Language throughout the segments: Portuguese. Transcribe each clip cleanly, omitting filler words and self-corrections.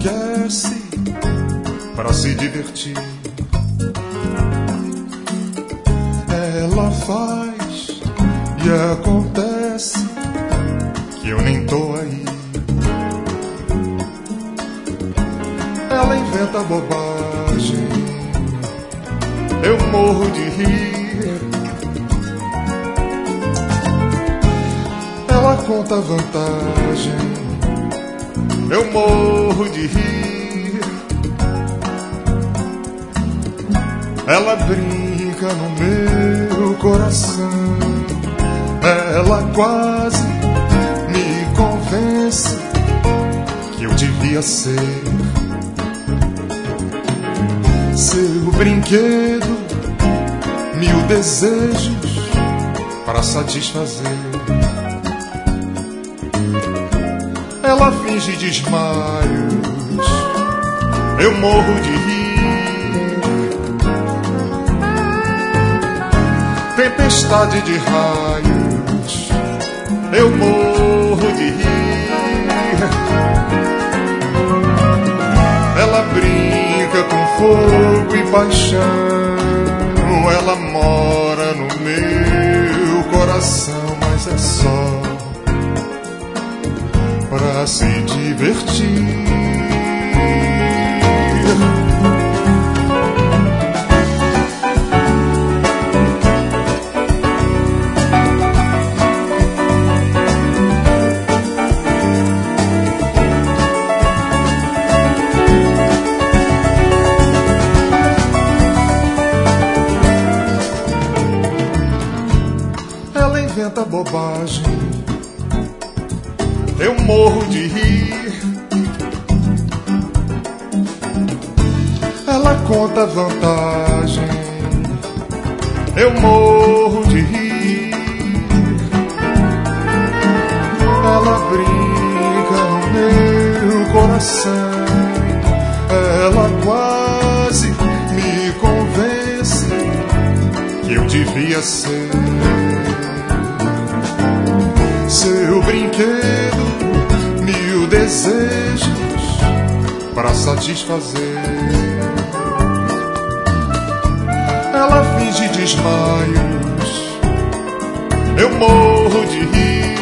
enlouquece pra se divertir. Ela faz e acontece que eu nem tô aí. Ela inventa bobagem, eu morro de rir. Ela conta vantagem, eu morro de rir. Ela brinca no meu coração, ela quase me convence que eu devia ser seu brinquedo, 1000 desejos para satisfazer. Ela finge desmaios, eu morro de rir. Tempestade de raios, eu morro de rir. Ela brinca com fogo e paixão, ela mora no meu coração, mas é só pra se divertir. Ela inventa bobagem, eu morro de rir. Ela conta vantagem, eu morro de rir. Ela brinca no meu coração, ela quase me convence que eu devia ser seu brinquedo, 1000 desejos para satisfazer. Ela finge desmaios, eu morro de rir.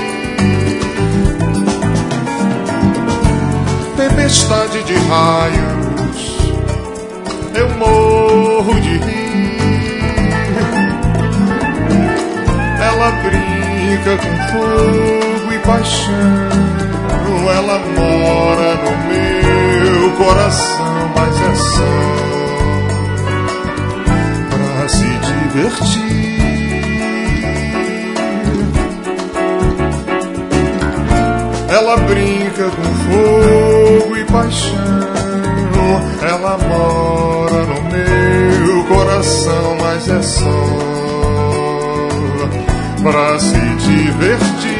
Tempestade de raios, eu morro de rir. Ela brinca com fogo e paixão, ela mora no meu coração, mas é só pra se divertir. Ela brinca com fogo e paixão, ela mora no meu coração, mas é só pra se divertir.